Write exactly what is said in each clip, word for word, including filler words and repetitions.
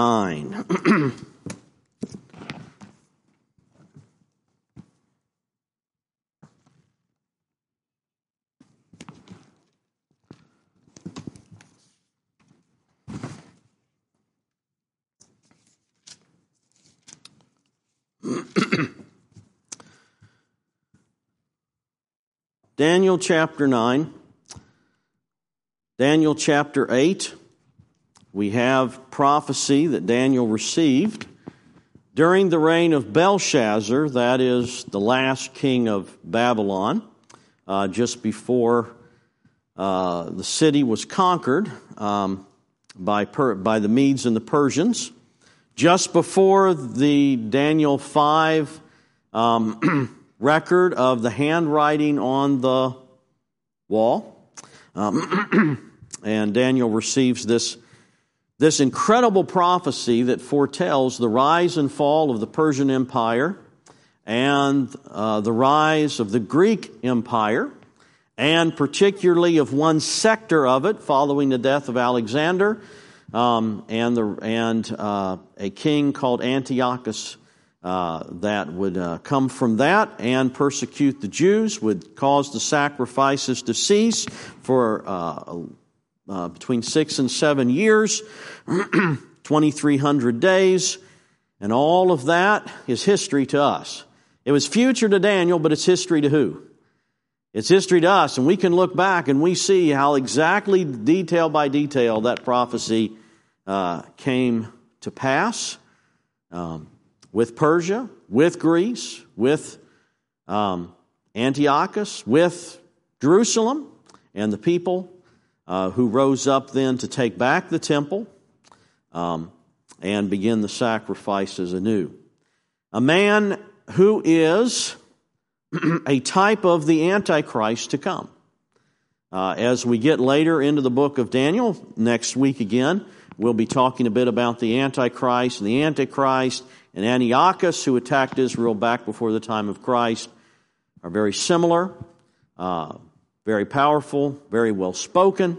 nine. Daniel chapter nine. Daniel chapter eight. We have prophecy that Daniel received during the reign of Belshazzar, that is the last king of Babylon, uh, just before uh, the city was conquered um, by, per- by the Medes and the Persians. Just before the Daniel five um, record of the handwriting on the wall. Um, and Daniel receives this, this incredible prophecy that foretells the rise and fall of the Persian Empire and uh, the rise of the Greek Empire, and particularly of one sector of it following the death of Alexander, um, and, the, and uh, a king called Antiochus Uh, that would uh, come from that and persecute the Jews, would cause the sacrifices to cease for uh, uh, between six and seven years, twenty-three hundred days, and all of that is history to us. It was future to Daniel, but it's history to who? It's history to us, and we can look back and we see how exactly detail by detail that prophecy uh, came to pass. Um, with Persia, with Greece, with um, Antiochus, with Jerusalem, and the people uh, who rose up then to take back the temple um, and begin the sacrifices anew. A man who is a type of the Antichrist to come. Uh, as we get later into the book of Daniel, next week again, we'll be talking a bit about the Antichrist and the Antichrist and Antiochus, who attacked Israel back before the time of Christ, are very similar, uh, very powerful, very well spoken,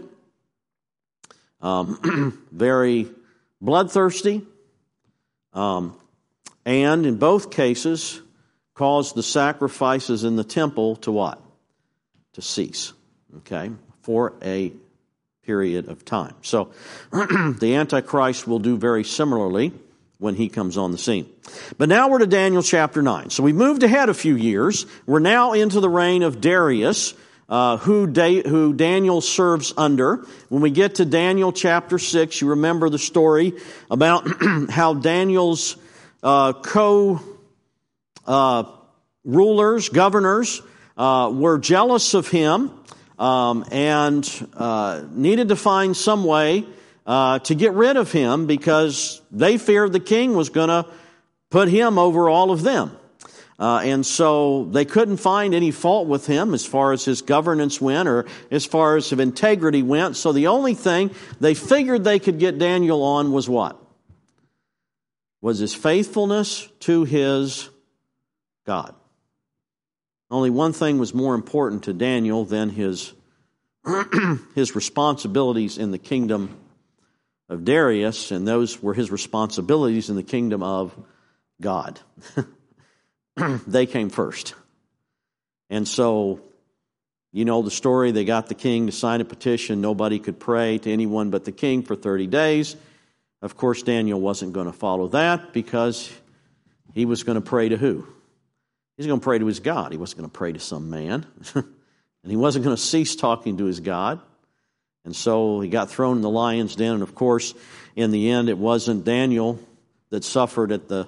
um, very bloodthirsty, um, and in both cases caused the sacrifices in the temple to what? To cease, okay, for a period of time. So the Antichrist will do very similarly when he comes on the scene. But now we're to Daniel chapter nine. So we moved ahead a few years. We're now into the reign of Darius, uh, who, da- who Daniel serves under. When we get to Daniel chapter six, you remember the story about how Daniel's uh, co uh, rulers, governors, uh, were jealous of him um, and uh, needed to find some way Uh, to get rid of him because they feared the king was going to put him over all of them. Uh, and so they couldn't find any fault with him as far as his governance went or as far as his integrity went. So the only thing they figured they could get Daniel on was what? Was his faithfulness to his God. Only one thing was more important to Daniel than his, his responsibilities in the kingdom of Darius, and those were his responsibilities in the kingdom of God. They came first. And so, you know the story, they got the king to sign a petition. Nobody could pray to anyone but the king for thirty days. Of course, Daniel wasn't going to follow that because he was going to pray to who? He was going to pray to his God. He wasn't going to pray to some man. And he wasn't going to cease talking to his God. And so he got thrown in the lion's den. And of course, in the end, it wasn't Daniel that suffered at the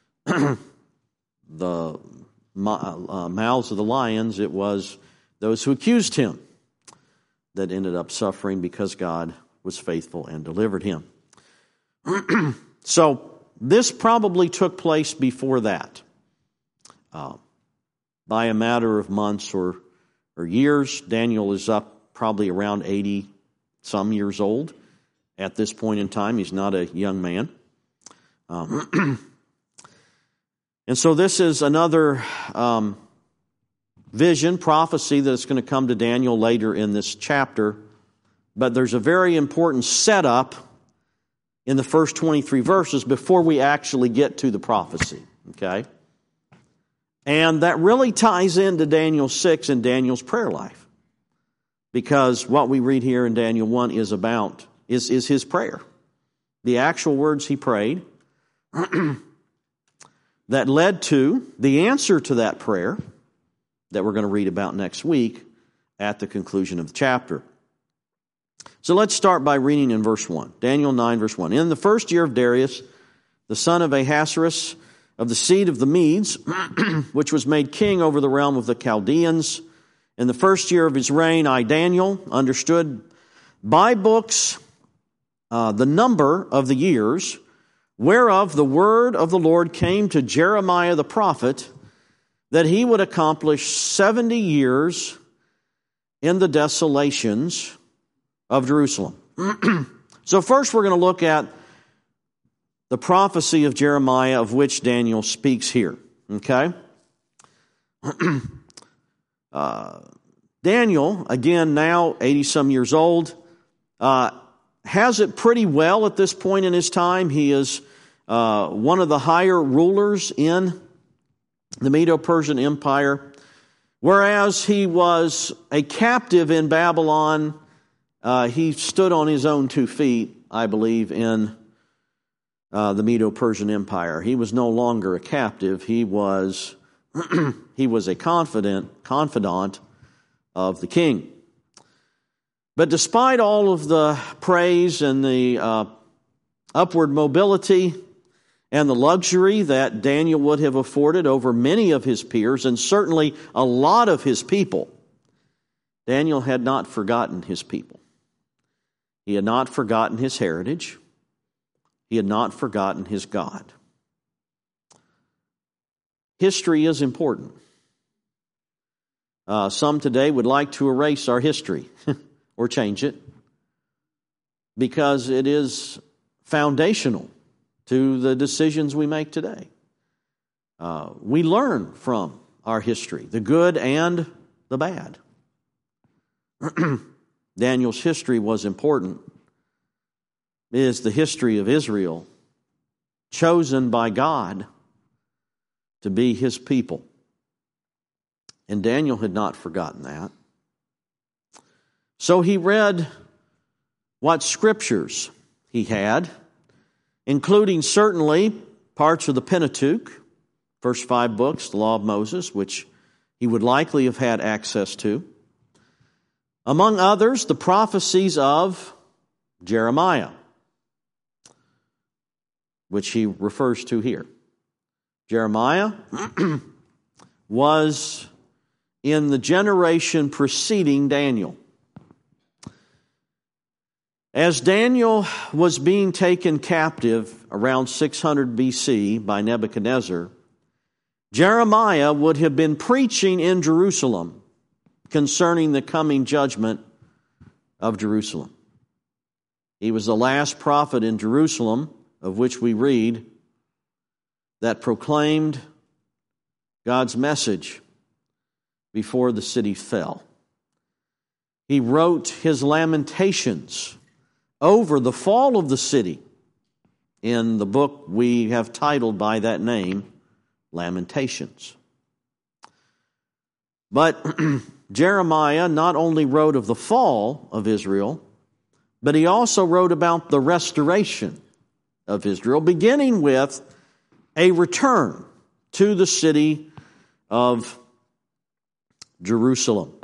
the uh, mouths of the lions. It was those who accused him that ended up suffering because God was faithful and delivered him. So this probably took place before that, uh, by a matter of months or, or years. Daniel is up probably around eighty some years old at this point in time. He's not a young man. Um, and so this is another um, vision, prophecy that's going to come to Daniel later in this chapter. But there's a very important setup in the first twenty-three verses before we actually get to the prophecy. Okay? And that really ties into Daniel six and Daniel's prayer life. Because what we read here in Daniel one is about, is, is his prayer. The actual words he prayed that led to the answer to that prayer that we're going to read about next week at the conclusion of the chapter. So let's start by reading in verse one. Daniel nine, verse one. In the first year of Darius, the son of Ahasuerus, of the seed of the Medes, which was made king over the realm of the Chaldeans, in the first year of his reign, I, Daniel, understood by books uh, the number of the years, whereof the word of the Lord came to Jeremiah the prophet, that he would accomplish seventy years in the desolations of Jerusalem. So first we're going to look at the prophecy of Jeremiah, of which Daniel speaks here. Okay? uh, Daniel, again now eighty-some years old, uh, has it pretty well at this point in his time. He is uh, one of the higher rulers in the Medo-Persian Empire. Whereas he was a captive in Babylon, uh, he stood on his own two feet, I believe, in uh, the Medo-Persian Empire. He was no longer a captive. He was he was a confident confidant of the king. But despite all of the praise and the uh, upward mobility and the luxury that Daniel would have afforded over many of his peers, and certainly a lot of his people, Daniel had not forgotten his people. He had not forgotten his heritage. He had not forgotten his God. History is important. Uh, some today would like to erase our history or change it because it is foundational to the decisions we make today. Uh, we learn from our history, the good and the bad. Daniel's history was important. It is the history of Israel, chosen by God to be his people. And Daniel had not forgotten that. So he read what scriptures he had, including certainly parts of the Pentateuch, first five books, the Law of Moses, which he would likely have had access to. Among others, the prophecies of Jeremiah, which he refers to here. Jeremiah was in the generation preceding Daniel. As Daniel was being taken captive around six hundred B C by Nebuchadnezzar, Jeremiah would have been preaching in Jerusalem concerning the coming judgment of Jerusalem. He was the last prophet in Jerusalem, of which we read, that proclaimed God's message before the city fell. He wrote his lamentations over the fall of the city in the book we have titled by that name, Lamentations. But Jeremiah not only wrote of the fall of Israel, but he also wrote about the restoration of Israel, beginning with a return to the city of Jerusalem.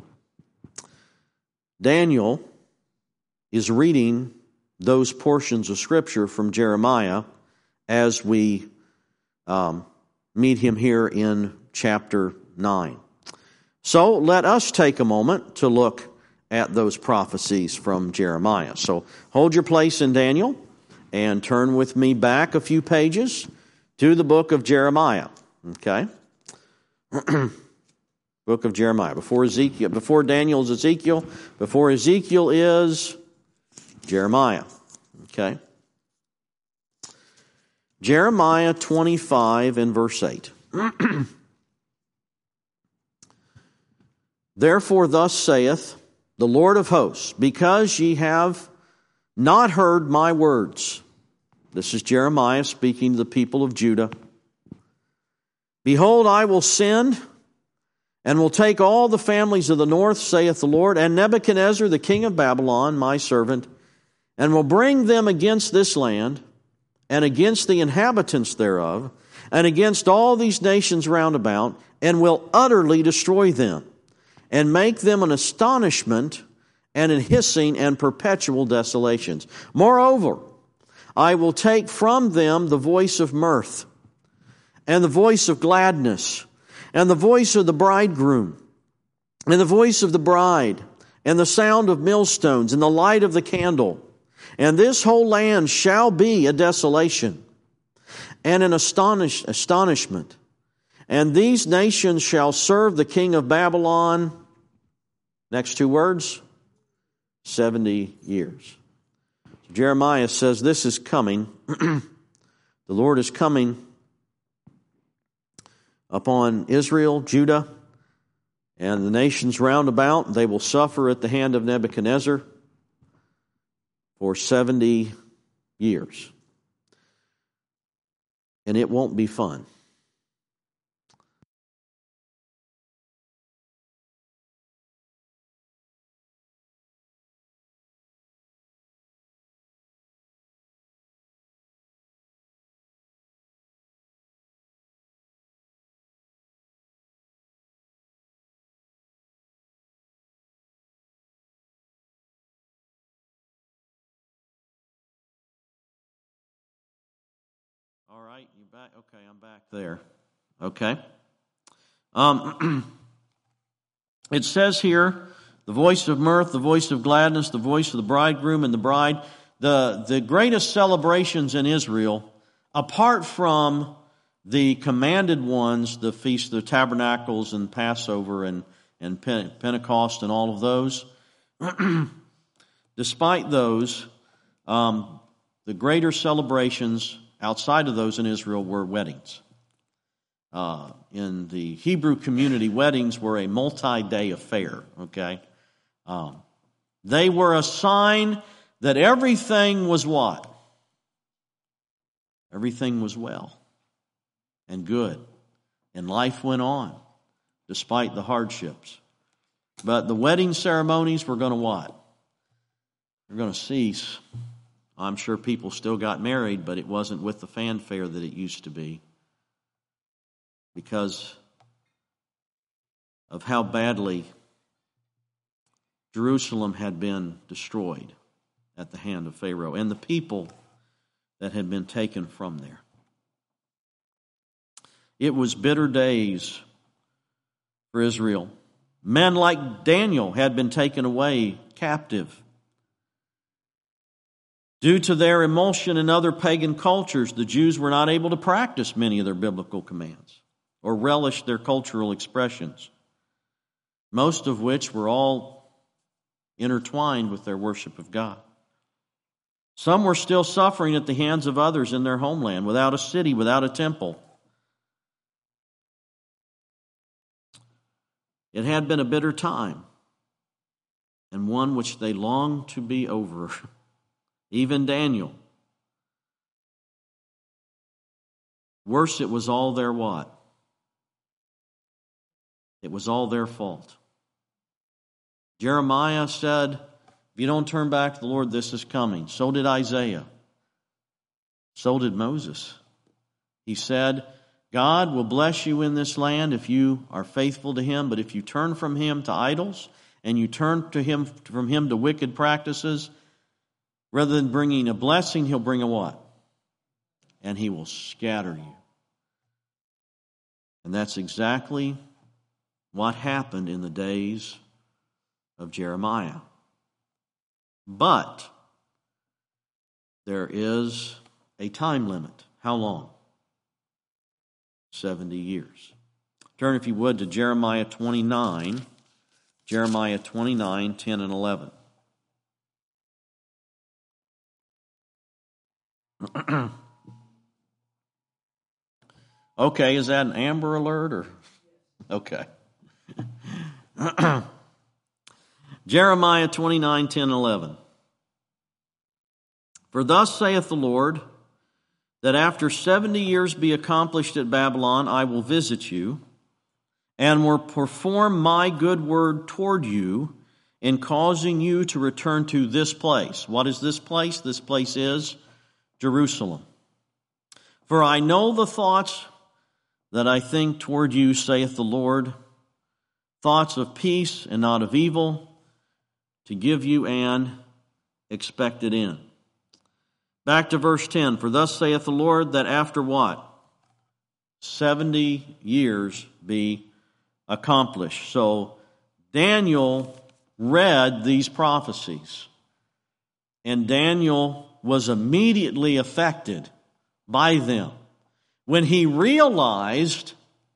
Daniel is reading those portions of Scripture from Jeremiah as we um, meet him here in chapter nine. So let us take a moment to look at those prophecies from Jeremiah. So hold your place in Daniel and turn with me back a few pages to the book of Jeremiah. Okay? Book of Jeremiah. Before Ezekiel, before Daniel's Ezekiel, before Ezekiel is Jeremiah. Okay? Jeremiah twenty-five and verse eight. Therefore thus saith the Lord of hosts, because ye have not heard my words, This is Jeremiah speaking to the people of Judah. Behold, I will send and will take all the families of the north, saith the Lord, and Nebuchadnezzar, the king of Babylon, my servant, and will bring them against this land, and against the inhabitants thereof, and against all these nations round about, and will utterly destroy them, and make them an astonishment, and an hissing, and perpetual desolations. Moreover, I will take from them the voice of mirth, and the voice of gladness, and the voice of the bridegroom, and the voice of the bride, and the sound of millstones, and the light of the candle. And this whole land shall be a desolation, and an astonish, astonishment. And these nations shall serve the king of Babylon, next two words, seventy years. Jeremiah says this is coming. The Lord is coming upon Israel, Judah, and the nations round about. They will suffer at the hand of Nebuchadnezzar for seventy years. And it won't be fun. All right, you back? Okay, I'm back there. Okay. Um, it says here, the voice of mirth, the voice of gladness, the voice of the bridegroom and the bride. The, the greatest celebrations in Israel, apart from the commanded ones, the Feast of the Tabernacles and Passover and, and Pentecost and all of those, despite those, um, the greater celebrations outside of those in Israel were weddings. Uh, in the Hebrew community, weddings were a multi-day affair, okay? Um, they were a sign that everything was what? Everything was well and good. And life went on despite the hardships. But the wedding ceremonies were going to what? They're going to cease. I'm sure people still got married, but it wasn't with the fanfare that it used to be because of how badly Jerusalem had been destroyed at the hand of Pharaoh and the people that had been taken from there. It was bitter days for Israel. Men like Daniel had been taken away captive. Due to their emulsion in other pagan cultures, the Jews were not able to practice many of their biblical commands or relish their cultural expressions, most of which were all intertwined with their worship of God. Some were still suffering at the hands of others in their homeland, without a city, without a temple. It had been a bitter time, and one which they longed to be over. Even Daniel. Worse, it was all their what? It was all their fault. Jeremiah said, if you don't turn back to the Lord, this is coming. So did Isaiah. So did Moses. He said, God will bless you in this land if you are faithful to Him, but if you turn from Him to idols and you turn to Him from Him to wicked practices, rather than bringing a blessing, He'll bring a what? And He will scatter you. And that's exactly what happened in the days of Jeremiah. But there is a time limit. How long? seventy years. Turn, if you would, to Jeremiah twenty-nine. Jeremiah twenty-nine, ten and eleven. Okay, is that an Amber Alert or? Okay. Jeremiah twenty-nine, ten, eleven. For thus saith the Lord, that after seventy years be accomplished at Babylon, I will visit you, and will perform my good word toward you in causing you to return to this place. What is this place? This place is Jerusalem. For I know the thoughts that I think toward you, saith the Lord, thoughts of peace and not of evil, to give you an expected end. Back to verse ten. For thus saith the Lord, that after what? Seventy years be accomplished. So Daniel read these prophecies, and Daniel was immediately affected by them when he realized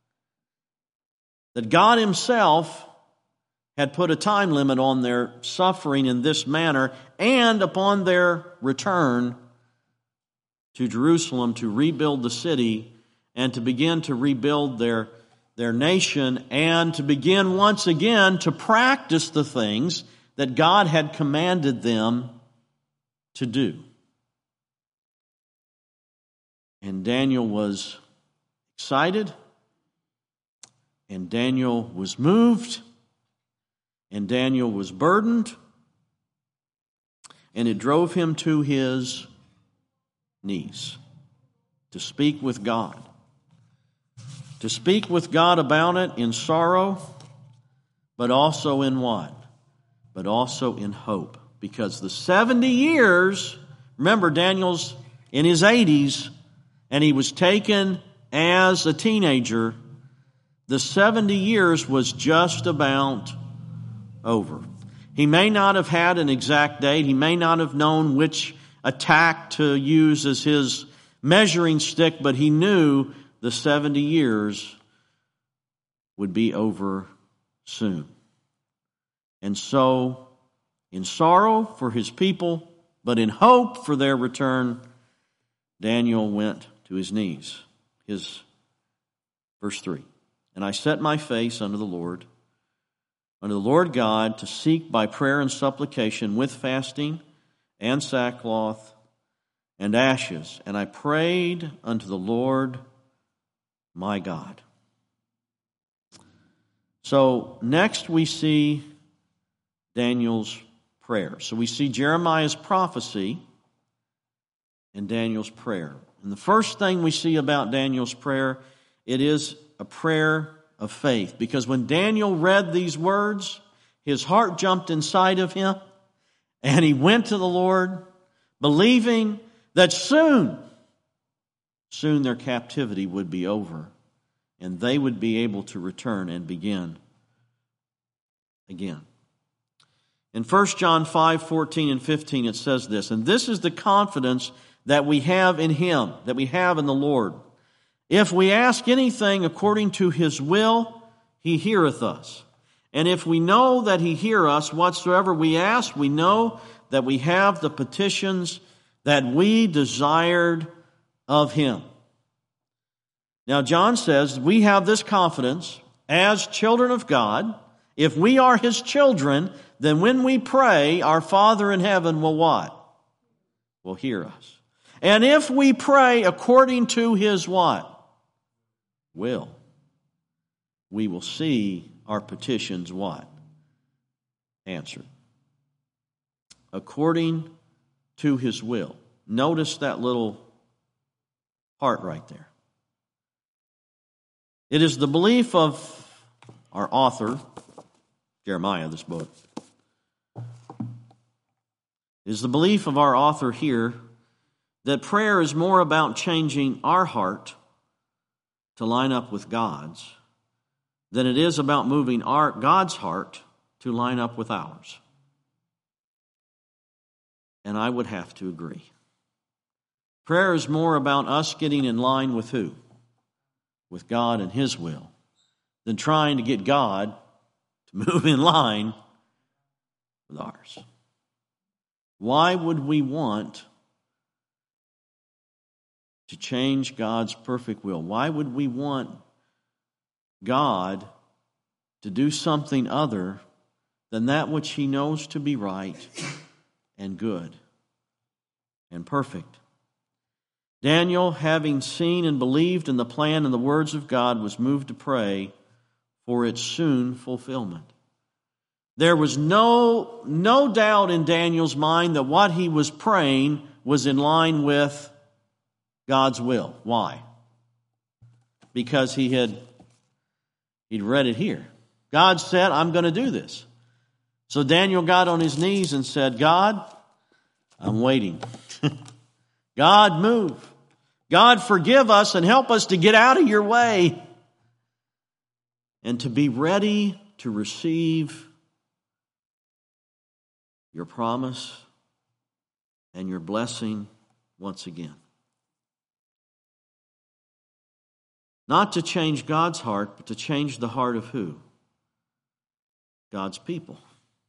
that God himself had put a time limit on their suffering in this manner and upon their return to Jerusalem to rebuild the city and to begin to rebuild their, their nation and to begin once again to practice the things that God had commanded them to do. And Daniel was excited, and Daniel was moved, and Daniel was burdened, and it drove him to his knees to speak with God. To speak with God about it in sorrow, but also in what? But also in hope. Because the seventy years, remember Daniel's in his eighties, and he was taken as a teenager. The seventy years was just about over. He may not have had an exact date. He may not have known which attack to use as his measuring stick, but he knew the seventy years would be over soon. And so, in sorrow for his people, but in hope for their return, Daniel went to his knees. His verse three. And I set my face unto the Lord, unto the Lord God, to seek by prayer and supplication with fasting and sackcloth and ashes. And I prayed unto the Lord my God. So next we see Daniel's prayer. So we see Jeremiah's prophecy and Daniel's prayer. And the first thing we see about Daniel's prayer, it is a prayer of faith. Because when Daniel read these words, his heart jumped inside of him, and he went to the Lord, believing that soon, soon their captivity would be over, and they would be able to return and begin again. In First John five, fourteen and fifteen, it says this, and this is the confidence that we have in Him, that we have in the Lord. If we ask anything according to His will, He heareth us. And if we know that He hear us, whatsoever we ask, we know that we have the petitions that we desired of Him. Now, John says we have this confidence as children of God. If we are His children, then when we pray, our Father in heaven will what? Will hear us. And if we pray according to His what? Will. We will see our petitions what? Answered. According to His will. Notice that little part right there. It is the belief of our author, Jeremiah, this book. It is the belief of our author here that prayer is more about changing our heart to line up with God's than it is about moving our God's heart to line up with ours. And I would have to agree. Prayer is more about us getting in line with who? With God and His will, than trying to get God to move in line with ours. Why would we want to change God's perfect will? Why would we want God to do something other than that which He knows to be right and good and perfect? Daniel, having seen and believed in the plan and the words of God, was moved to pray for its soon fulfillment. There was no, no doubt in Daniel's mind that what he was praying was in line with God's will. Why? Because he had he'd read it here. God said, I'm going to do this. So Daniel got on his knees and said, God, I'm waiting. God, move. God, forgive us and help us to get out of your way and to be ready to receive your promise and your blessing once again. Not to change God's heart, but to change the heart of who? God's people.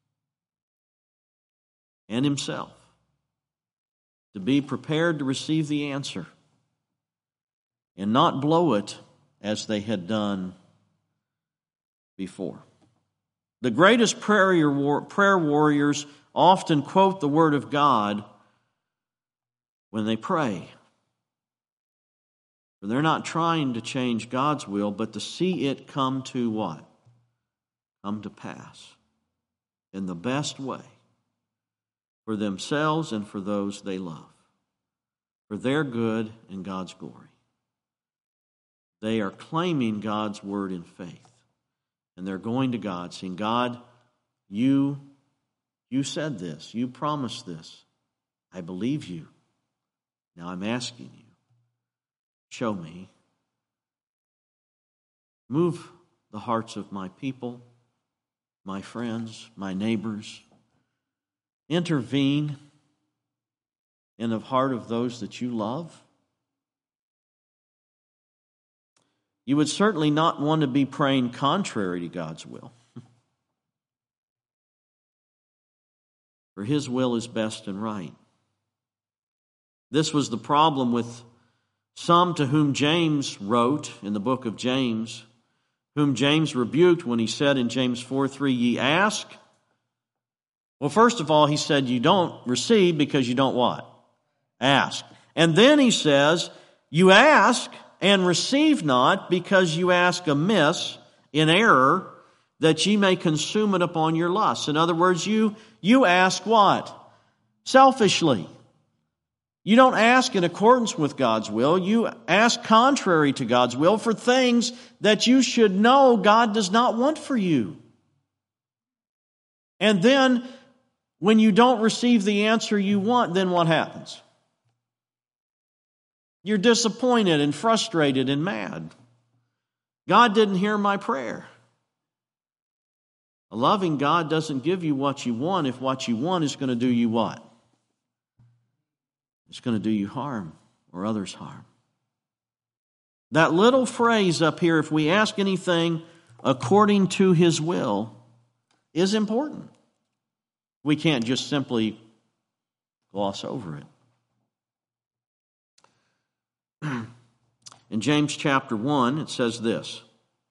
And himself. To be prepared to receive the answer and not blow it as they had done before. The greatest prayer warriors often quote the Word of God when they pray. For they're not trying to change God's will, but to see it come to what? Come to pass in the best way for themselves and for those they love, for their good and God's glory. They are claiming God's word in faith. And they're going to God saying, God, you, you said this. You promised this. I believe you. Now I'm asking you, show me. Move the hearts of my people, my friends, my neighbors. Intervene in the heart of those that you love. You would certainly not want to be praying contrary to God's will. For his will is best and right. This was the problem with some to whom James wrote in the book of James, whom James rebuked when he said in James four three, ye ask. Well, first of all, he said you don't receive because you don't what? Ask. And then he says, you ask and receive not because you ask amiss in error, that ye may consume it upon your lusts. In other words, you, you ask what? Selfishly. You don't ask in accordance with God's will. You ask contrary to God's will for things that you should know God does not want for you. And then, when you don't receive the answer you want, then what happens? You're disappointed and frustrated and mad. God didn't hear my prayer. A loving God doesn't give you what you want if what you want is going to do you what? It's going to do you harm or others harm. That little phrase up here, if we ask anything according to his will, is important. We can't just simply gloss over it. In James chapter one, it says this,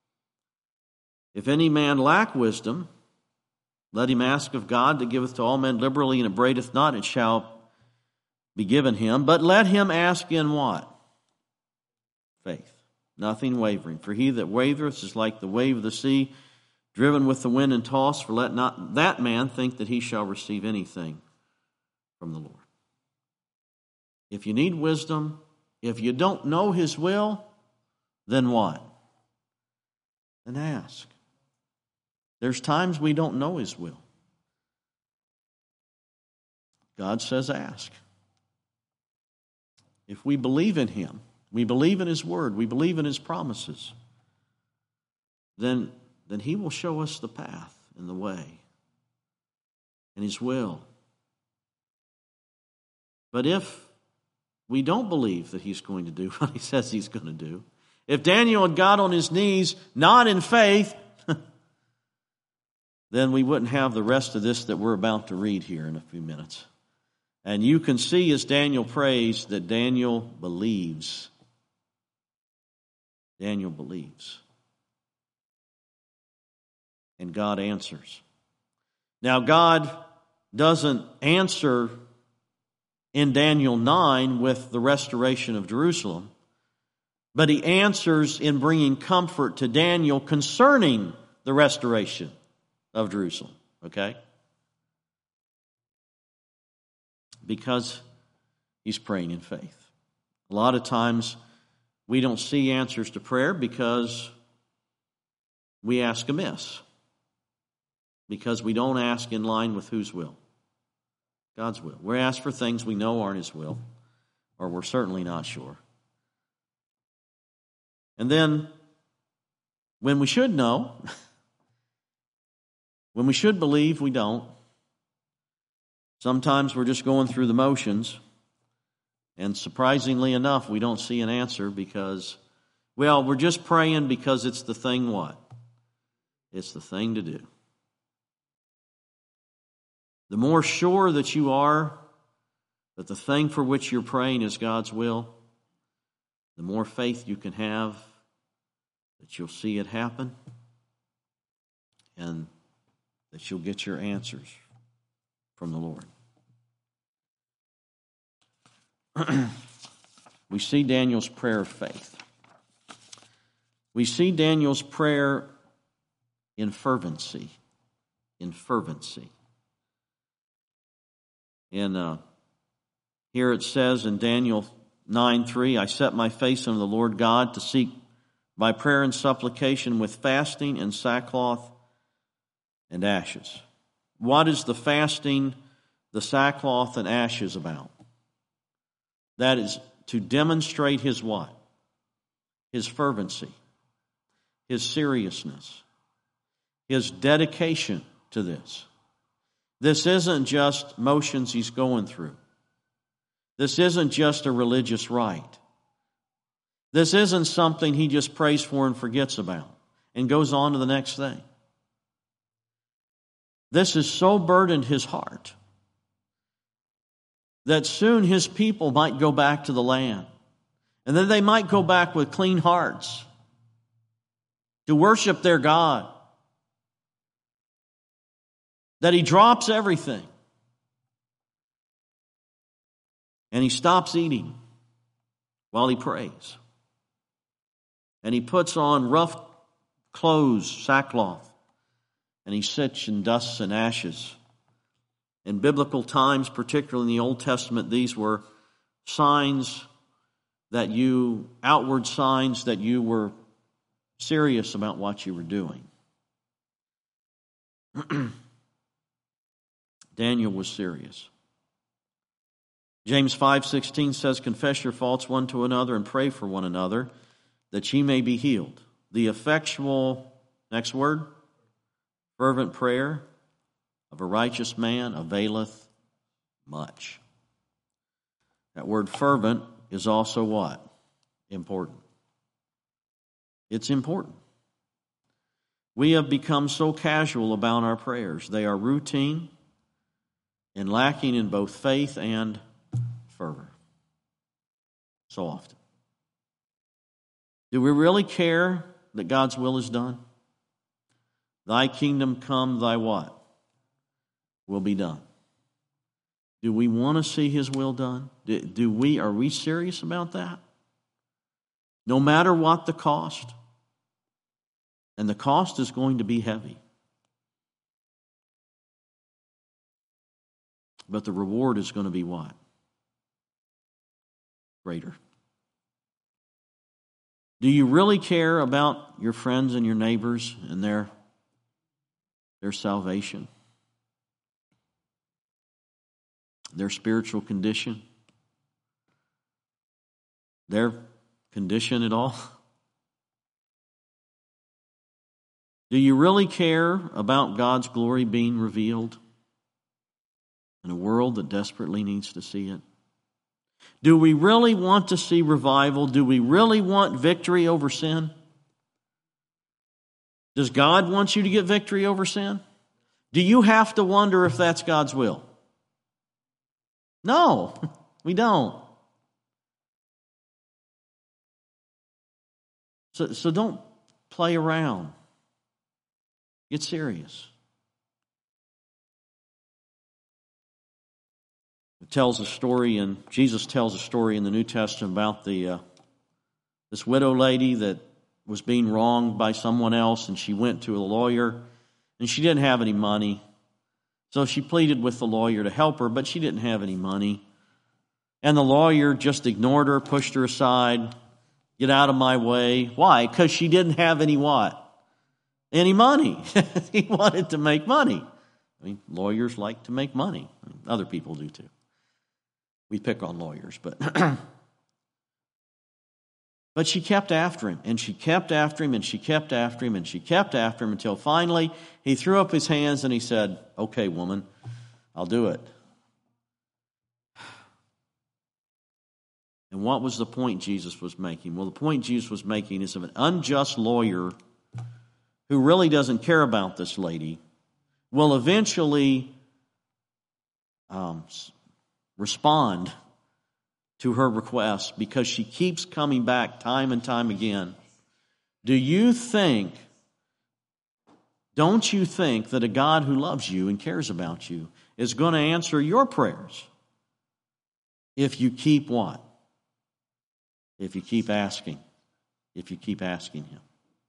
if any man lack wisdom, let him ask of God that giveth to all men liberally and upbraideth not, it shall be given him. But let him ask in what? Faith, nothing wavering. For he that wavereth is like the wave of the sea, driven with the wind and tossed. For let not that man think that he shall receive anything from the Lord. If you need wisdom, if you don't know his will, then what? Then ask. There's times we don't know his will. God says ask. If we believe in him, we believe in his word, we believe in his promises, then, then he will show us the path and the way and his will. But if we don't believe that he's going to do what he says he's going to do, if Daniel had got on his knees, not in faith, then we wouldn't have the rest of this that we're about to read here in a few minutes. And you can see as Daniel prays that Daniel believes. Daniel believes. And God answers. Now, God doesn't answer in Daniel nine with the restoration of Jerusalem, but he answers in bringing comfort to Daniel concerning the restoration of Jerusalem. Okay? Because he's praying in faith. A lot of times we don't see answers to prayer because we ask amiss. Because we don't ask in line with whose will? God's will. We ask for things we know aren't His will, or we're certainly not sure. And then, when we should know, when we should believe, we don't. Sometimes we're just going through the motions, and surprisingly enough, we don't see an answer because, well, we're just praying because it's the thing what? It's the thing to do. The more sure that you are that the thing for which you're praying is God's will, the more faith you can have that you'll see it happen and that you'll get your answers from the Lord. We see Daniel's prayer of faith. We see Daniel's prayer in fervency. In fervency. And uh, here it says in Daniel nine three, I set my face unto the Lord God to seek by prayer and supplication with fasting and sackcloth and ashes. What is the fasting, the sackcloth, and ashes about? That is to demonstrate his what? His fervency, his seriousness, his dedication to this. This isn't just motions he's going through. This isn't just a religious rite. This isn't something he just prays for and forgets about and goes on to the next thing. This has so burdened his heart that soon his people might go back to the land. And then they might go back with clean hearts to worship their God. That he drops everything. And he stops eating while he prays. And he puts on rough clothes, sackcloth. And he sits in dust and ashes. In biblical times, particularly in the Old Testament, these were signs that you, outward signs that you were serious about what you were doing. Daniel was serious. James five sixteen says, confess your faults one to another and pray for one another that ye may be healed. The effectual, next word, fervent prayer of a righteous man availeth much. That word fervent is also what? Important. It's important. We have become so casual about our prayers. They are routine and lacking in both faith and fervor. So often. Do we really care that God's will is done? Thy kingdom come, thy what? Will be done. Do we want to see His will done? Do, do we, are we serious about that? No matter what the cost. And the cost is going to be heavy. But the reward is going to be what? Greater. Do you really care about your friends and your neighbors and their, their salvation? Their spiritual condition? Their condition at all? Do you really care about God's glory being revealed in a world that desperately needs to see it? Do we really want to see revival? Do we really want victory over sin? Does God want you to get victory over sin? Do you have to wonder if that's God's will? No, we don't. So, so don't play around. Get serious. It tells a story, and Jesus tells a story in the New Testament about the uh, this widow lady that was being wronged by someone else, and she went to a lawyer, and she didn't have any money. So she pleaded with the lawyer to help her, but she didn't have any money. And the lawyer just ignored her, pushed her aside. Get out of my way. Why? Because she didn't have any what? Any money. He wanted to make money. I mean, lawyers like to make money. I mean, other people do too. We pick on lawyers, but... But she kept after him, and she kept after him, and she kept after him, and she kept after him until finally he threw up his hands and he said, "Okay, woman, I'll do it." And what was the point Jesus was making? Well, the point Jesus was making is of an unjust lawyer who really doesn't care about this lady will eventually um, respond to her request because she keeps coming back time and time again. Do you think, don't you think that a God who loves you and cares about you is going to answer your prayers if you keep what? If you keep asking. If you keep asking Him.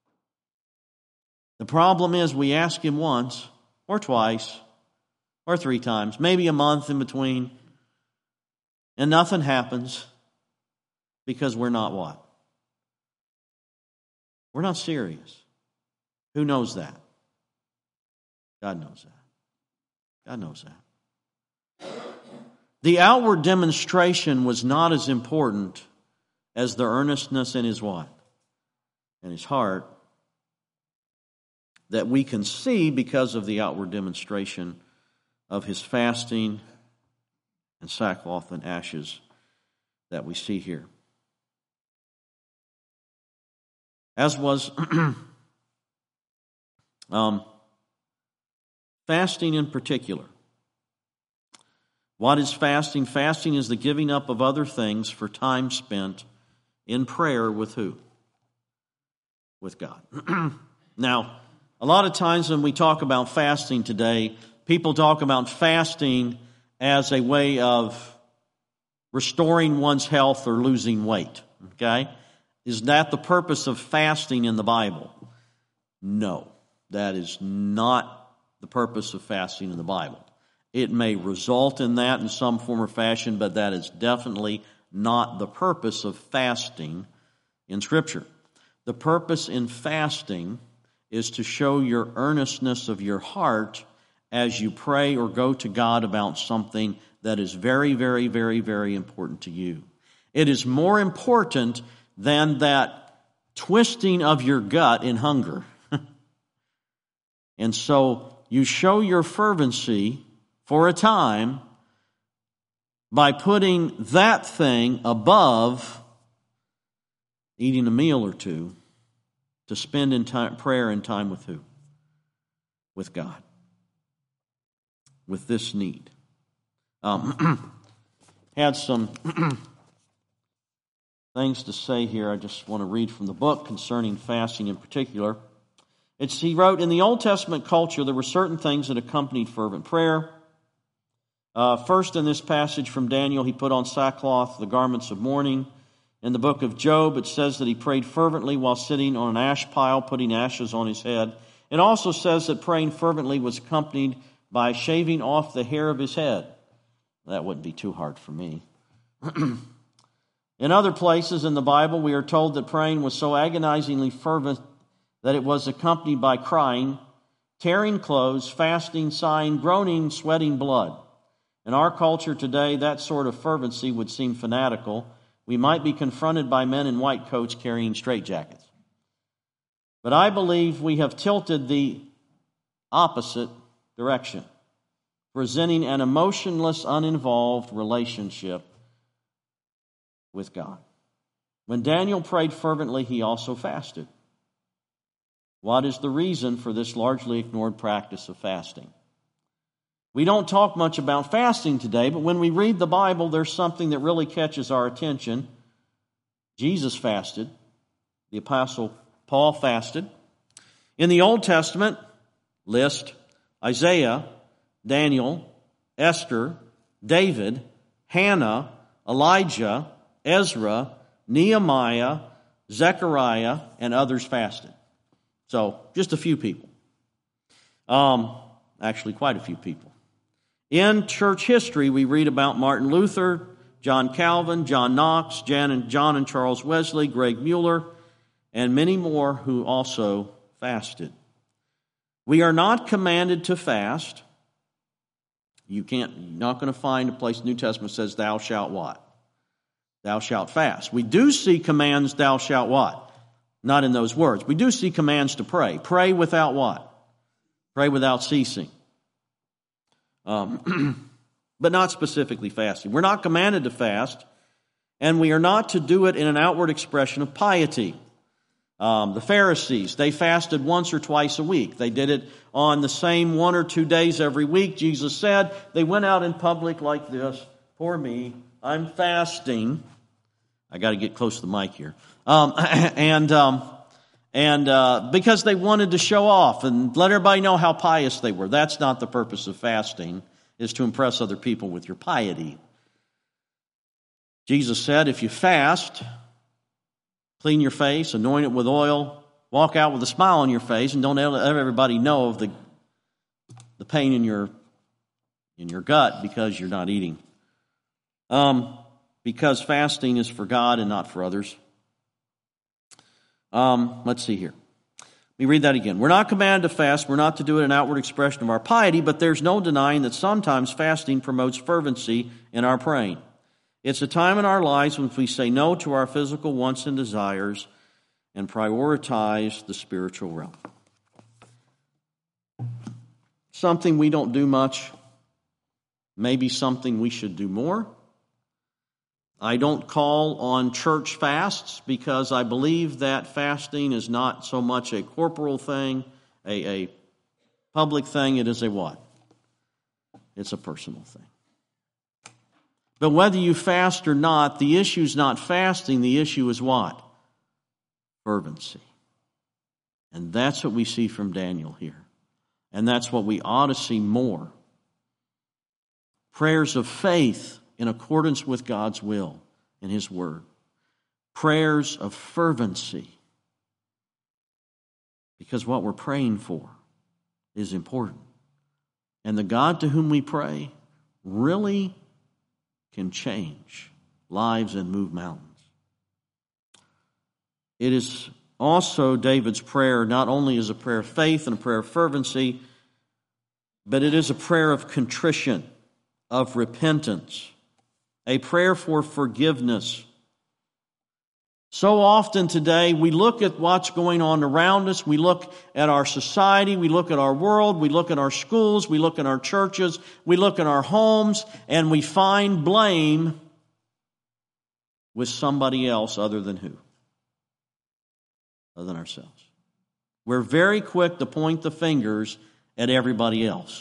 The problem is we ask Him once or twice or three times, maybe a month in between, and nothing happens because we're not what? We're not serious. Who knows that? God knows that. God knows that. The outward demonstration was not as important as the earnestness in his what? In his heart that we can see because of the outward demonstration of his fasting and sackcloth and ashes that we see here. As was um, fasting in particular. What is fasting? Fasting is the giving up of other things for time spent in prayer with who? With God. Now, a lot of times when we talk about fasting today, people talk about fasting as a way of restoring one's health or losing weight. Okay? Is that the purpose of fasting in the Bible? No, that is not the purpose of fasting in the Bible. It may result in that in some form or fashion, but that is definitely not the purpose of fasting in Scripture. The purpose in fasting is to show your earnestness of your heart as you pray or go to God about something that is very, very, very, very important to you. It is more important than that twisting of your gut in hunger. And so you show your fervency for a time by putting that thing above eating a meal or two to spend in time, prayer and time with who? With God. With this need. Um, had some things to say here. I just want to read from the book concerning fasting in particular. It's, he wrote, in the Old Testament culture, there were certain things that accompanied fervent prayer. Uh, first, in this passage from Daniel, he put on sackcloth, the garments of mourning. In the book of Job, it says that he prayed fervently while sitting on an ash pile, putting ashes on his head. It also says that praying fervently was accompanied by shaving off the hair of his head. That wouldn't be too hard for me. In other places in the Bible, we are told that praying was so agonizingly fervent that it was accompanied by crying, tearing clothes, fasting, sighing, groaning, sweating blood. In our culture today, that sort of fervency would seem fanatical. We might be confronted by men in white coats carrying straitjackets. But I believe we have tilted the opposite direction, presenting an emotionless, uninvolved relationship with God. When Daniel prayed fervently, he also fasted. What is the reason for this largely ignored practice of fasting? We don't talk much about fasting today, but when we read the Bible, there's something that really catches our attention. Jesus fasted. The Apostle Paul fasted. In the Old Testament, list Isaiah, Daniel, Esther, David, Hannah, Elijah, Ezra, Nehemiah, Zechariah, and others fasted. So, just a few people. Um, actually, quite a few people. In church history, we read about Martin Luther, John Calvin, John Knox, Jan and John and Charles Wesley, Greg Mueller, and many more who also fasted. We are not commanded to fast. You can't, you're not going to find a place in the New Testament that says, thou shalt what? Thou shalt fast. We do see commands, thou shalt what? Not in those words. We do see commands to pray. Pray without what? Pray without ceasing. Um, but not specifically fasting. We're not commanded to fast, and we are not to do it in an outward expression of piety. Um, the Pharisees, they fasted once or twice a week. They did it on the same one or two days every week. Jesus said they went out in public like this. Poor me, I'm fasting. I got to get close to the mic here. Um, and um, and uh, because they wanted to show off and let everybody know how pious they were. That's not the purpose of fasting, is to impress other people with your piety. Jesus said, if you fast, clean your face, anoint it with oil, walk out with a smile on your face, and don't let everybody know of the, the pain in your, in your gut because you're not eating. Um, because fasting is for God and not for others. Um, let's see here. Let me read that again. We're not commanded to fast. We're not to do it in outward expression of our piety, but there's no denying that sometimes fasting promotes fervency in our praying. It's a time in our lives when we say no to our physical wants and desires and prioritize the spiritual realm. Something we don't do much, maybe something we should do more. I don't call on church fasts because I believe that fasting is not so much a corporal thing, a, a public thing. It is a what? It's a personal thing. But whether you fast or not, the issue is not fasting. The issue is what? Fervency. And that's what we see from Daniel here. And that's what we ought to see more. Prayers of faith in accordance with God's will and His Word. Prayers of fervency. Because what we're praying for is important. And the God to whom we pray really can change lives and move mountains. It is also David's prayer not only is a prayer of faith and a prayer of fervency, but it is a prayer of contrition, of repentance, a prayer for forgiveness. So often today we look at what's going on around us, we look at our society, we look at our world, we look at our schools, we look at our churches, we look at our homes, and we find blame with somebody else other than who? Other than ourselves. We're very quick to point the fingers at everybody else.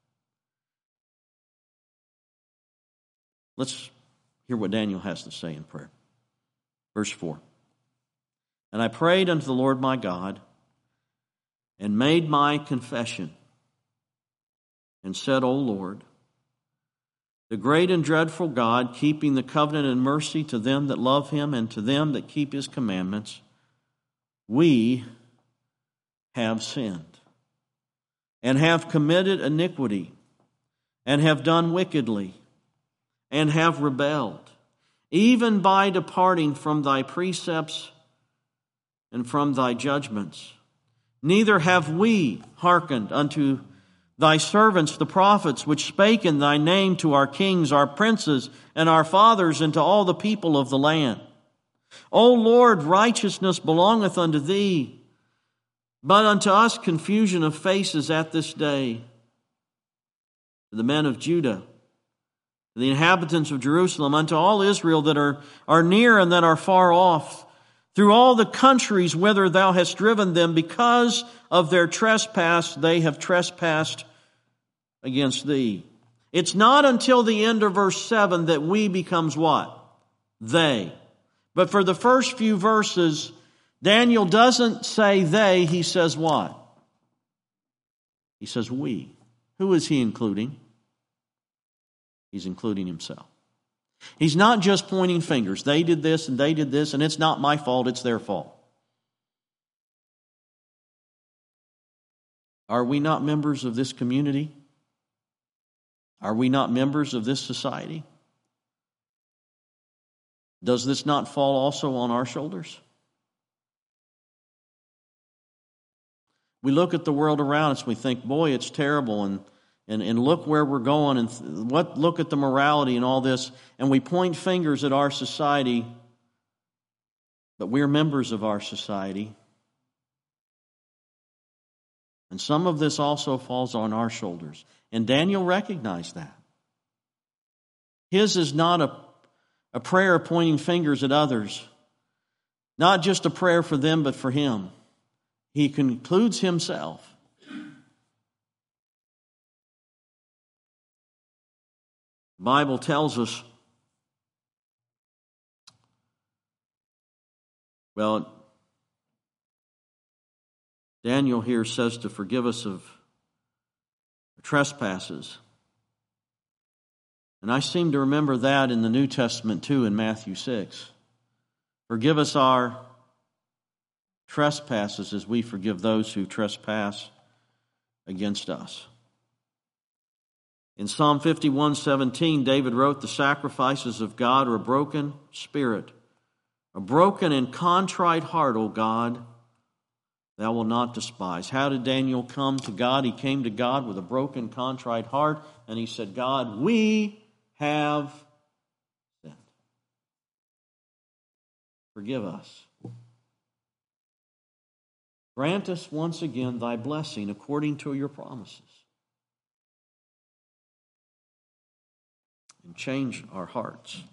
Let's hear what Daniel has to say in prayer. Verse four. And I prayed unto the Lord my God, and made my confession, and said, O Lord, the great and dreadful God, keeping the covenant and mercy to them that love Him, and to them that keep His commandments, we have sinned, and have committed iniquity, and have done wickedly, and have rebelled, even by departing from Thy precepts and from Thy judgments. Neither have we hearkened unto Thy servants the prophets, which spake in Thy name to our kings, our princes, and our fathers, and to all the people of the land. O Lord, righteousness belongeth unto Thee, but unto us confusion of faces at this day. To the men of Judah, the inhabitants of Jerusalem, unto all Israel that are, are near and that are far off, through all the countries whither Thou hast driven them, because of their trespass they have trespassed against Thee. It's not until the end of verse seven that we becomes what? They. But for the first few verses, Daniel doesn't say they, he says what? He says we. Who is he including? He's including himself. He's not just pointing fingers. They did this and they did this, and it's not my fault, it's their fault. Are we not members of this community? Are we not members of this society? Does this not fall also on our shoulders? We look at the world around us and we think, boy, it's terrible, and, and, and look where we're going, and th- what look at the morality and all this, and we point fingers at our society, but we're members of our society. And some of this also falls on our shoulders. And Daniel recognized that. His is not a, a prayer pointing fingers at others, not just a prayer for them, but for him. He concludes himself. The Bible tells us, well, Daniel here says to forgive us of trespasses. And I seem to remember that in the New Testament too, in Matthew six. Forgive us our trespasses as we forgive those who trespass against us. In Psalm fifty-one seventeen, David wrote, the sacrifices of God are a broken spirit, a broken and contrite heart, O God, thou wilt not despise. How did Daniel come to God? He came to God with a broken, contrite heart, and he said, God, we have sinned. Forgive us. Grant us once again thy blessing according to your promises. And change our hearts.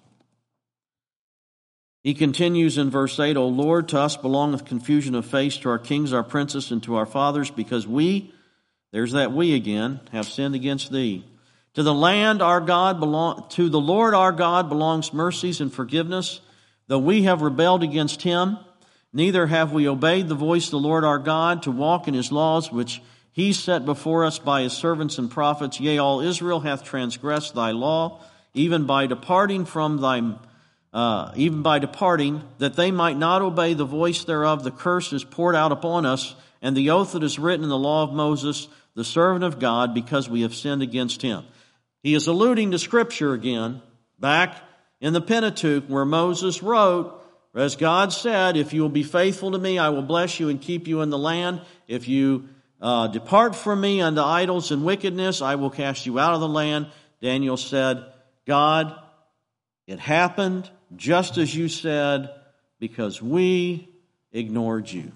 He continues in verse eight, O Lord, to us belongeth confusion of face, to our kings, our princes, and to our fathers, because we, there's that we again, have sinned against thee. To the land our God belong, to the Lord our God belongs mercies and forgiveness, though we have rebelled against him. Neither have we obeyed the voice of the Lord our God to walk in his laws, which he set before us by his servants and prophets. Yea, all Israel hath transgressed thy law, even by departing from thy Uh, even by departing, that they might not obey the voice thereof, the curse is poured out upon us, and the oath that is written in the law of Moses, the servant of God, because we have sinned against him. He is alluding to Scripture again, back in the Pentateuch, where Moses wrote, as God said, if you will be faithful to me, I will bless you and keep you in the land. If you uh, depart from me unto idols and wickedness, I will cast you out of the land. Daniel said, God, it happened just as you said, because we ignored you.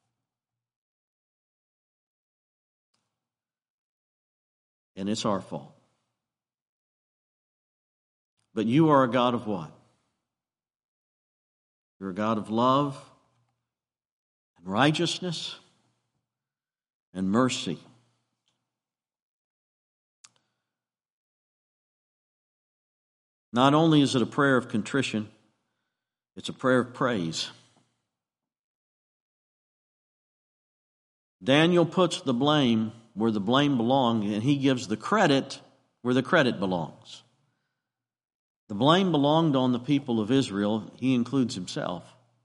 And it's our fault. But you are a God of what? You're a God of love and righteousness and mercy. Not only is it a prayer of contrition, it's a prayer of praise. Daniel puts the blame where the blame belongs, and he gives the credit where the credit belongs. The blame belonged on the people of Israel. He includes himself.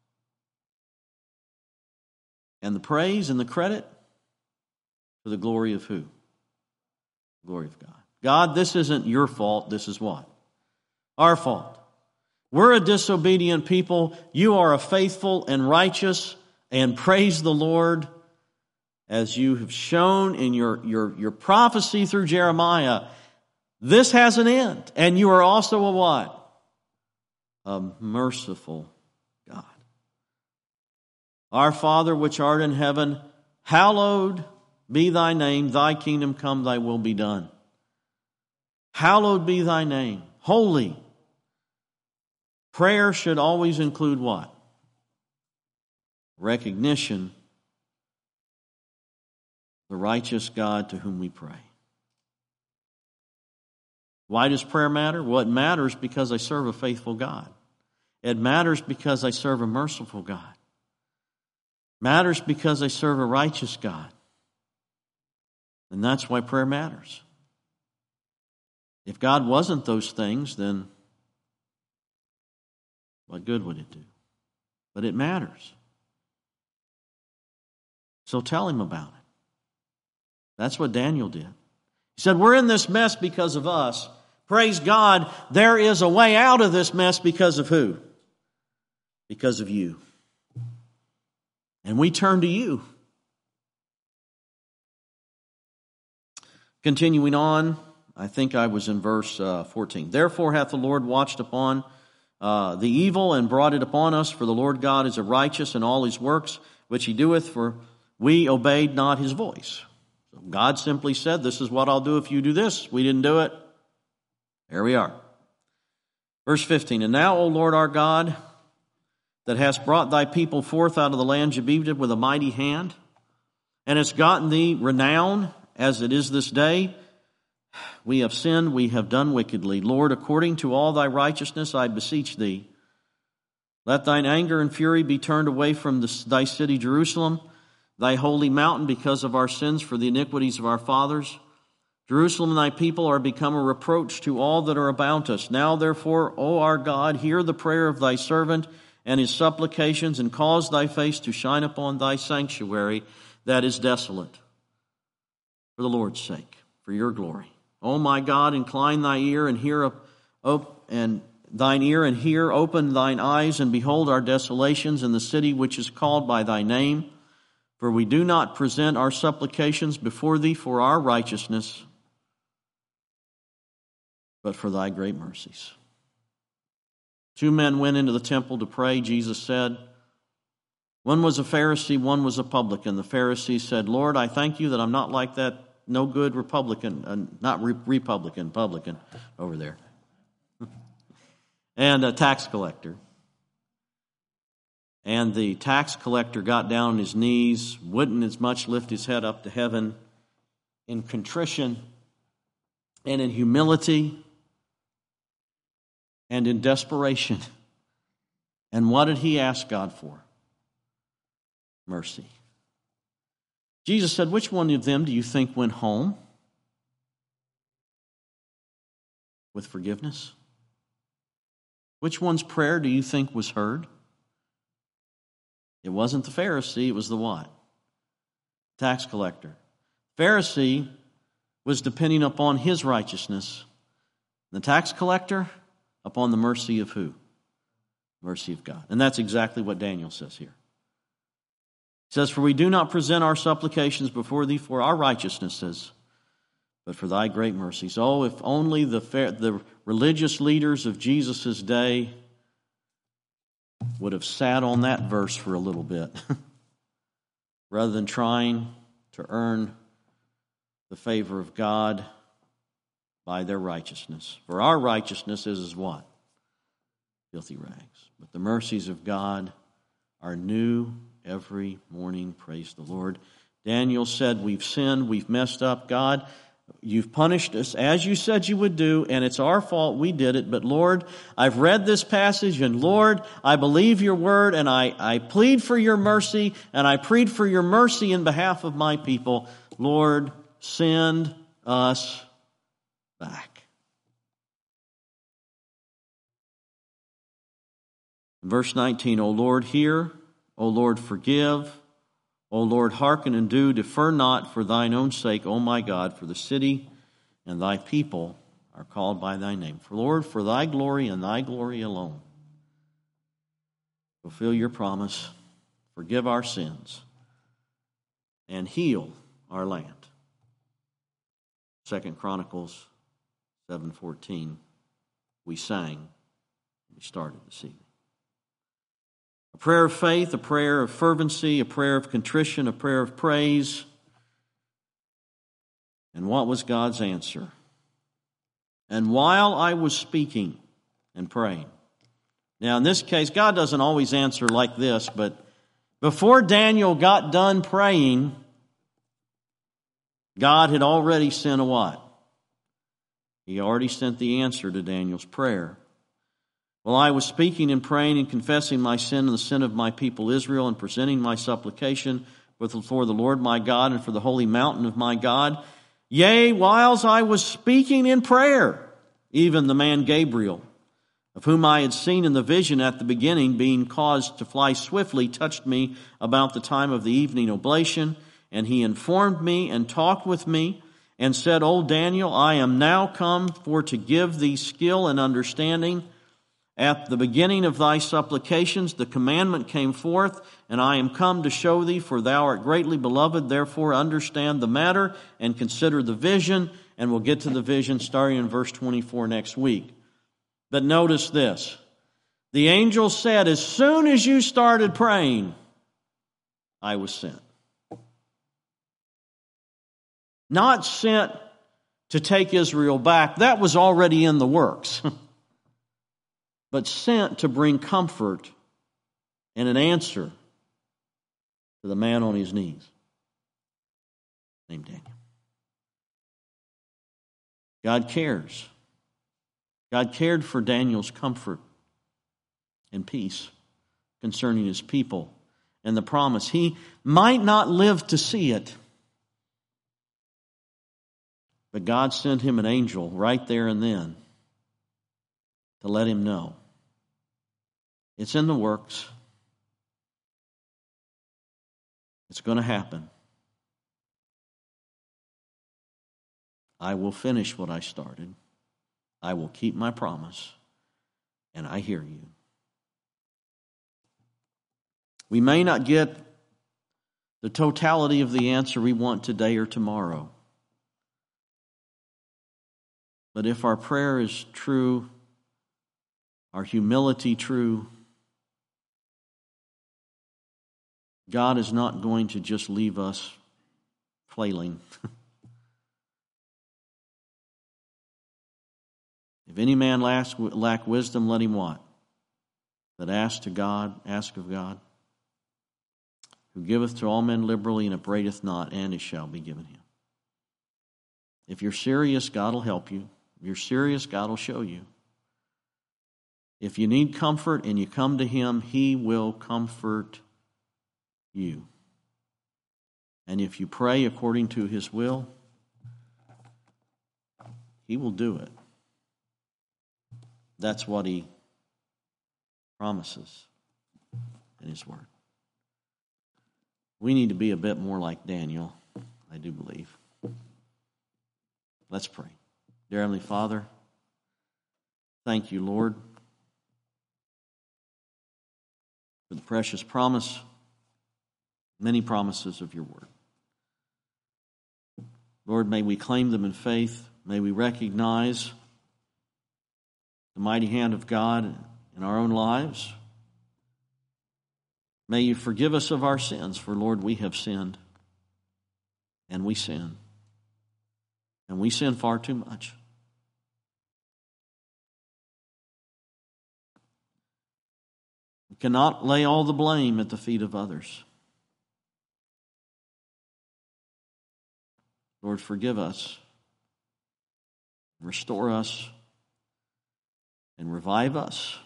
And the praise and the credit for the glory of who? Glory of God. God, this isn't your fault. This is what? Our fault. We're a disobedient people. You are a faithful and righteous, and praise the Lord, as you have shown in your, your, your prophecy through Jeremiah. This has an end, and you are also a what? A merciful God. Our Father which art in heaven, hallowed be thy name. Thy kingdom come, thy will be done. Hallowed be thy name. Holy. Prayer should always include what? Recognition of the righteous God to whom we pray. Why does prayer matter? Well, it matters because I serve a faithful God. It matters because I serve a merciful God. It matters because I serve a righteous God. And that's why prayer matters. If God wasn't those things, then What good would it do? But it matters. So tell him about it. That's what Daniel did. He said, we're in this mess because of us. Praise God, there is a way out of this mess because of who? Because of you. And we turn to you. Continuing on, I think I was in verse uh, fourteen. Therefore hath the Lord watched upon uh, the evil and brought it upon us, for the Lord God is a righteous in all his works, which he doeth, for we obeyed not his voice. So God simply said, this is what I'll do if you do this. We didn't do it. There we are. Verse fifteen, and now, O Lord our God, that hast brought thy people forth out of the land of Egypt with a mighty hand, and hast gotten thee renown as it is this day, we have sinned, we have done wickedly. Lord, according to all thy righteousness, I beseech thee, let thine anger and fury be turned away from the, thy city Jerusalem, thy holy mountain, because of our sins, for the iniquities of our fathers. Jerusalem and thy people are become a reproach to all that are about us. Now, therefore, O our God, hear the prayer of thy servant and his supplications, and cause thy face to shine upon thy sanctuary that is desolate, for the Lord's sake, for your glory. O my God, incline thy ear and hear up, op, and thine ear and hear, open thine eyes and behold our desolations in the city which is called by thy name. For we do not present our supplications before thee for our righteousness, but for thy great mercies. Two men went into the temple to pray, Jesus said. One was a Pharisee, one was a publican. The Pharisee said, Lord, I thank you that I'm not like that no good Republican, uh, not re- Republican, publican over there. And a tax collector. And the tax collector got down on his knees, wouldn't as much lift his head up to heaven in contrition and in humility and in desperation. And what did he ask God for? Mercy. Jesus said, which one of them do you think went home with forgiveness? Which one's prayer do you think was heard? It wasn't the Pharisee, it was the what? Tax collector. Pharisee was depending upon his righteousness. The tax collector, upon the mercy of who? Mercy of God. And that's exactly what Daniel says here. He says, for we do not present our supplications before thee for our righteousnesses, but for thy great mercies. Oh, if only the, the religious leaders of Jesus' day would have sat on that verse for a little bit, rather than trying to earn the favor of God by their righteousness. For our righteousness is as what? Filthy rags. But the mercies of God are new every morning. Praise the Lord. Daniel said, we've sinned, we've messed up. God, you've punished us as you said you would do, and it's our fault we did it. But Lord, I've read this passage, and Lord, I believe your word, and I, I plead for your mercy, and I plead for your mercy in behalf of my people. Lord, send us back. Verse nineteen, O Lord, hear, O Lord, forgive, O Lord, hearken and do, defer not for thine own sake, O my God, for the city and thy people are called by thy name. For Lord, for thy glory and thy glory alone, fulfill your promise, forgive our sins, and heal our land. Second Chronicles seven fourteen, we sang, we started this evening. A prayer of faith, a prayer of fervency, a prayer of contrition, a prayer of praise. And what was God's answer? And while I was speaking and praying. Now, in this case, God doesn't always answer like this, but before Daniel got done praying, God had already sent a what? He already sent the answer to Daniel's prayer. While I was speaking and praying and confessing my sin and the sin of my people Israel and presenting my supplication before the Lord my God and for the holy mountain of my God, yea, whiles I was speaking in prayer, even the man Gabriel, of whom I had seen in the vision at the beginning, being caused to fly swiftly, touched me about the time of the evening oblation, and he informed me and talked with me, and said, O Daniel, I am now come for to give thee skill and understanding. At the beginning of thy supplications the commandment came forth, and I am come to show thee, for thou art greatly beloved. Therefore understand the matter and consider the vision, and we'll get to the vision starting in verse twenty-four next week. But notice this. The angel said, as soon as you started praying, I was sent. Not sent to take Israel back. That was already in the works. But sent to bring comfort and an answer to the man on his knees named Daniel. God cares. God cared for Daniel's comfort and peace concerning his people and the promise. He might not live to see it, but God sent him an angel right there and then to let him know. It's in the works. It's going to happen. I will finish what I started. I will keep my promise. And I hear you. We may not get the totality of the answer we want today or tomorrow. But if our prayer is true, our humility true, God is not going to just leave us flailing. If any man lack, lack wisdom, let him what? But ask to God, ask of God, who giveth to all men liberally and upbraideth not, and it shall be given him. If you're serious, God will help you. If you're serious, God will show you. If you need comfort and you come to Him, He will comfort you. And if you pray according to His will, He will do it. That's what He promises in His Word. We need to be a bit more like Daniel, I do believe. Let's pray. Dear Heavenly Father, thank you, Lord, for the precious promise, many promises of your word. Lord, may we claim them in faith. May we recognize the mighty hand of God in our own lives. May you forgive us of our sins, for, Lord, we have sinned, and we sin. And we sin far too much. We cannot lay all the blame at the feet of others. Lord, forgive us, restore us, and revive us.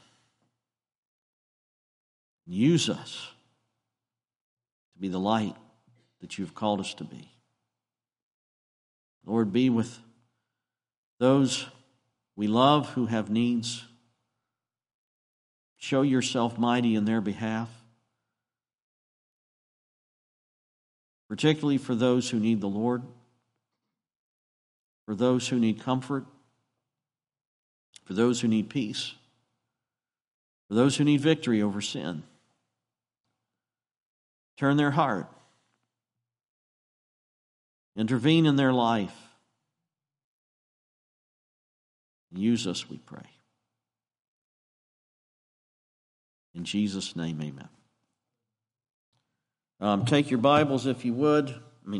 Use us to be the light that you've called us to be. Lord, be with those we love who have needs. Show yourself mighty in their behalf, particularly for those who need the Lord, for those who need comfort, for those who need peace, for those who need victory over sin. Turn their heart. Intervene in their life. Use us, we pray. In Jesus' name, amen. Um, take your Bibles, if you would.